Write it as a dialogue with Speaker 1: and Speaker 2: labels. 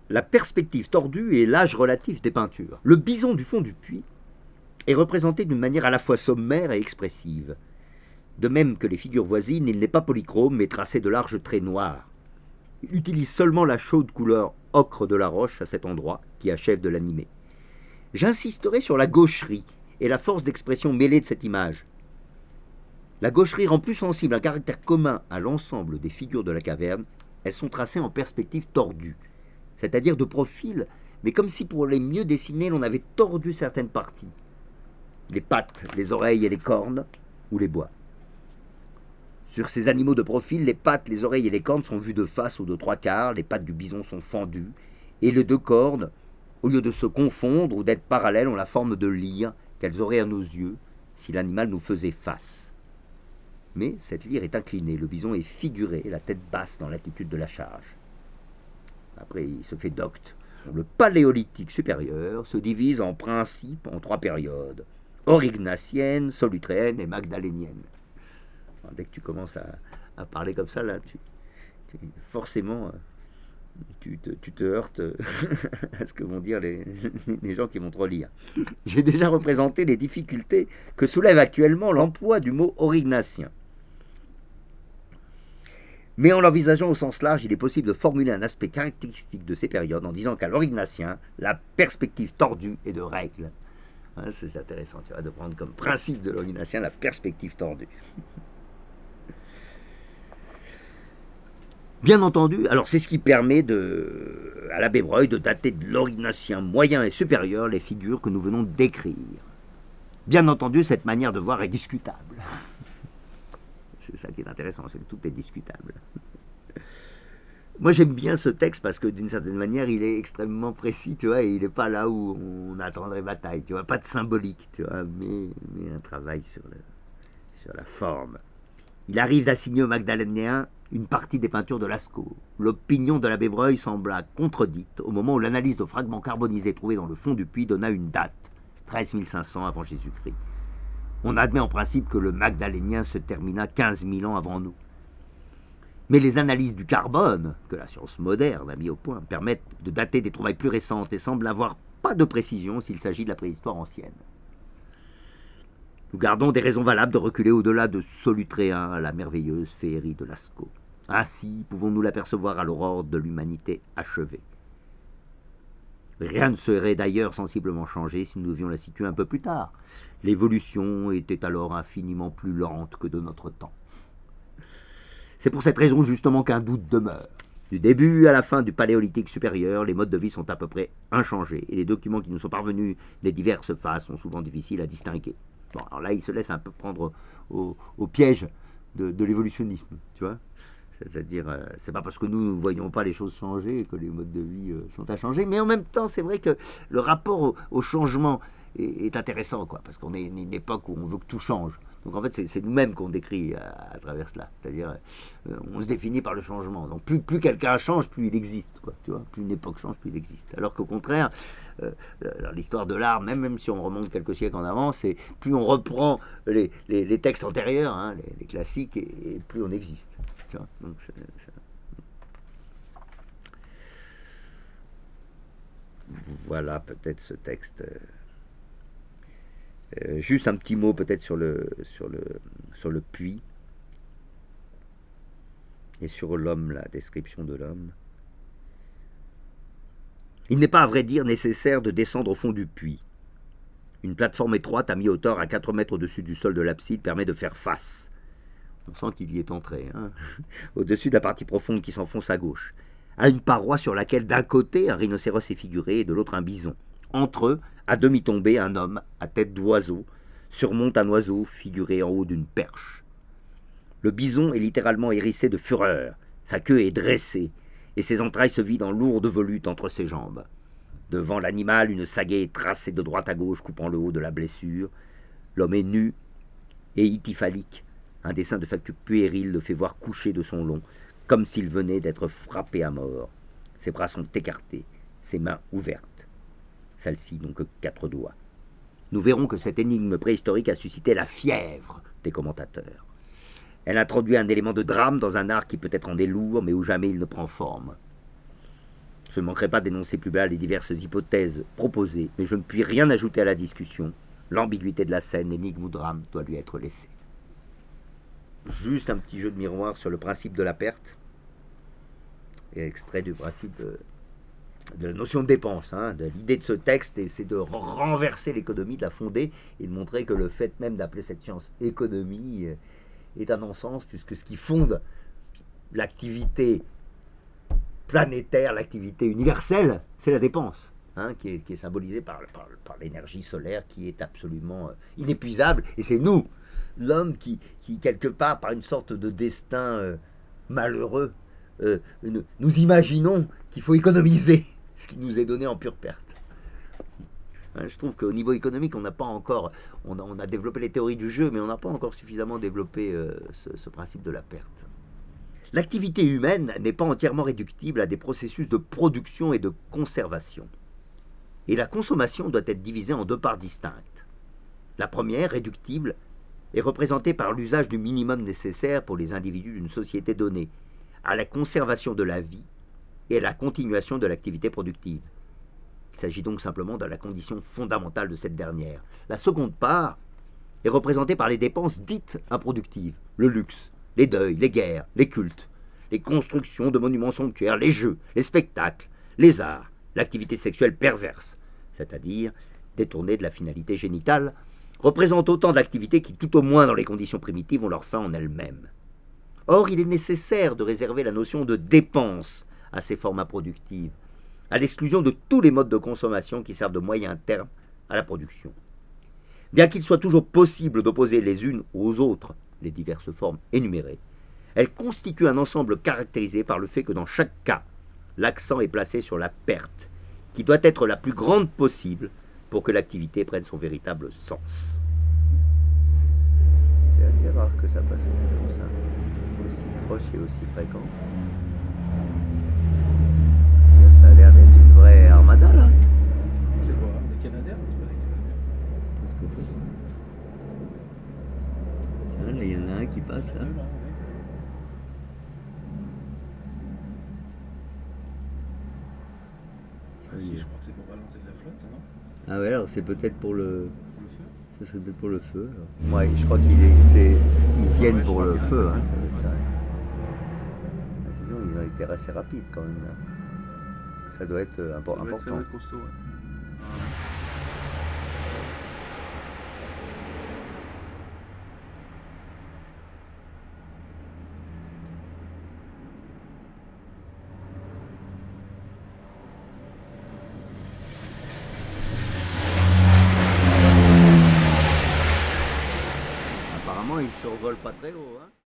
Speaker 1: la perspective tordue et l'âge relatif des peintures. Le bison du fond du puits est représenté d'une manière à la fois sommaire et expressive. De même que les figures voisines, il n'est pas polychrome mais tracé de larges traits noirs. Il utilise seulement la chaude couleur ocre de la roche à cet endroit qui achève de l'animer. J'insisterai sur la gaucherie et la force d'expression mêlée de cette image. La gaucherie rend plus sensible un caractère commun à l'ensemble des figures de la caverne. Elles sont tracées en perspective tordue, c'est-à-dire de profil, mais comme si pour les mieux dessiner, l'on avait tordu certaines parties. Les pattes, les oreilles et les cornes, ou les bois. Sur ces animaux de profil, les pattes, les oreilles et les cornes sont vues de face ou de trois quarts, les pattes du bison sont fendues, et les deux cornes, au lieu de se confondre ou d'être parallèles, ont la forme de lyre qu'elles auraient à nos yeux si l'animal nous faisait face. Mais cette lyre est inclinée, le bison est figuré, la tête basse dans l'attitude de la charge. Après, il se fait docte. Le paléolithique supérieur se divise en principe en trois périodes: aurignacienne, solutréenne et magdalénienne. Alors, dès que tu commences à parler comme ça, là, forcément, tu te heurtes à ce que vont dire les gens qui vont te relire. J'ai déjà représenté les difficultés que soulève actuellement l'emploi du mot aurignacien. Mais en l'envisageant au sens large, il est possible de formuler un aspect caractéristique de ces périodes en disant qu'à l'aurignacien, la perspective tordue est de règle. Hein, c'est intéressant, tu vois, de prendre comme principe de l'aurignacien la perspective tordue. Bien entendu, alors c'est ce qui permet à l'abbé Breuil de dater de l'aurignacien moyen et supérieur les figures que nous venons de décrire. Bien entendu, cette manière de voir est discutable. C'est ça qui est intéressant, c'est que tout est discutable. Moi j'aime bien ce texte parce que d'une certaine manière il est extrêmement précis, tu vois, et il n'est pas là où on attendrait bataille, tu vois, pas de symbolique, tu vois, mais un travail sur la forme. Il arrive d'assigner au Magdalénien une partie des peintures de Lascaux. L'opinion de l'abbé Breuil sembla contredite au moment où l'analyse de fragments carbonisés trouvés dans le fond du puits donna une date, 13 500 avant Jésus-Christ. On admet en principe que le Magdalénien se termina 15 000 ans avant nous. Mais les analyses du carbone, que la science moderne a mis au point, permettent de dater des trouvailles plus récentes et semblent n'avoir pas de précision s'il s'agit de la préhistoire ancienne. Nous gardons des raisons valables de reculer au-delà de Solutréen à la merveilleuse féerie de Lascaux. Ainsi pouvons-nous l'apercevoir à l'aurore de l'humanité achevée. Rien ne serait d'ailleurs sensiblement changé si nous devions la situer un peu plus tard. L'évolution était alors infiniment plus lente que de notre temps. C'est pour cette raison justement qu'un doute demeure. Du début à la fin du Paléolithique supérieur, les modes de vie sont à peu près inchangés et les documents qui nous sont parvenus des diverses phases sont souvent difficiles à distinguer. Bon, alors là, il se laisse un peu prendre au piège de l'évolutionnisme, tu vois. C'est-à-dire, c'est pas parce que nous ne voyons pas les choses changer que les modes de vie sont à changer, mais en même temps, c'est vrai que le rapport au changement est intéressant, quoi, parce qu'on est une époque où on veut que tout change. Donc en fait, c'est nous-mêmes qu'on décrit à travers cela. C'est-à-dire, on se définit par le changement. Donc plus quelqu'un change, plus il existe, quoi, tu vois. Plus une époque change, plus il existe. Alors qu'au contraire, dans l'histoire de l'art, même si on remonte quelques siècles en avant, c'est plus on reprend les textes antérieurs, hein, les classiques, et plus on existe. Tu vois. Donc, voilà peut-être ce texte. Juste un petit mot peut-être sur le puits et sur l'homme, la description de l'homme. Il n'est pas à vrai dire nécessaire de descendre au fond du puits. Une plateforme étroite à mi-hauteur à 4 mètres au-dessus du sol de l'abside permet de faire face. On sent qu'il y est entré, hein, au-dessus de la partie profonde qui s'enfonce à gauche, à une paroi sur laquelle d'un côté un rhinocéros est figuré et de l'autre un bison. Entre eux, à demi tombé, un homme à tête d'oiseau surmonte un oiseau figuré en haut d'une perche. Le bison est littéralement hérissé de fureur, sa queue est dressée et ses entrailles se vident en lourdes volutes entre ses jambes. Devant l'animal, une sagaie est tracée de droite à gauche coupant le haut de la blessure. L'homme est nu et ityphalique. Un dessin de facture puérile le fait voir couché de son long, comme s'il venait d'être frappé à mort. Ses bras sont écartés, ses mains ouvertes. Celles-ci n'ont que 4 doigts. Nous verrons que cette énigme préhistorique a suscité la fièvre des commentateurs. Elle introduit un élément de drame dans un art qui peut être en est lourd, mais où jamais il ne prend forme. Je ne manquerai pas d'énoncer plus bas les diverses hypothèses proposées, mais je ne puis rien ajouter à la discussion. L'ambiguïté de la scène, énigme ou drame, doit lui être laissée. Juste un petit jeu de miroir sur le principe de la perte, et extrait du principe de la notion de dépense. De l'idée de ce texte, et c'est de renverser l'économie, de la fonder, et de montrer que le fait même d'appeler cette science économie est un non-sens, puisque ce qui fonde l'activité planétaire, l'activité universelle, c'est la dépense, qui est symbolisée par l'énergie solaire, qui est absolument inépuisable, et c'est nous, l'homme, qui quelque part, par une sorte de destin malheureux, nous imaginons qu'il faut économiser ce qui nous est donné en pure perte. Je trouve qu'au niveau économique, on n'a pas encore, on a développé les théories du jeu, mais on n'a pas encore suffisamment développé ce principe de la perte. L'activité humaine n'est pas entièrement réductible à des processus de production et de conservation. Et la consommation doit être divisée en deux parts distinctes. La première, réductible, est représentée par l'usage du minimum nécessaire pour les individus d'une société donnée, à la conservation de la vie et à la continuation de l'activité productive. Il s'agit donc simplement de la condition fondamentale de cette dernière. La seconde part est représentée par les dépenses dites improductives, le luxe, les deuils, les guerres, les cultes, les constructions de monuments somptuaires, les jeux, les spectacles, les arts, l'activité sexuelle perverse, c'est-à-dire détournée de la finalité génitale, représentent autant d'activités qui, tout au moins dans les conditions primitives, ont leur fin en elles-mêmes. Or, il est nécessaire de réserver la notion de dépense à ces formes improductives, à l'exclusion de tous les modes de consommation qui servent de moyen terme à la production. Bien qu'il soit toujours possible d'opposer les unes aux autres les diverses formes énumérées, elles constituent un ensemble caractérisé par le fait que dans chaque cas, l'accent est placé sur la perte, qui doit être la plus grande possible pour que l'activité prenne son véritable sens. C'est assez rare que ça passe aussi comme ça, aussi proche et aussi fréquent. Ça a l'air d'être une vraie armada là.
Speaker 2: C'est quoi, des Canadiens? C'est pas des Canadiens.
Speaker 1: Qu'est-ce que c'est? Tiens, là il y en a un qui passe là.
Speaker 2: Si, je crois que c'est pour balancer de la flotte, ça, non?
Speaker 1: Ah ouais, alors c'est peut-être pour le...
Speaker 2: Pour le feu?
Speaker 1: Ça serait peut-être pour le feu. Alors. Ouais, je crois qu'ils viennent pour le feu, ça va être ça. Disons, ils ont été assez rapides quand même. Là. Ça doit être important.
Speaker 2: Ça doit être costaud, ouais.
Speaker 1: Apparemment, ils survolent pas très haut.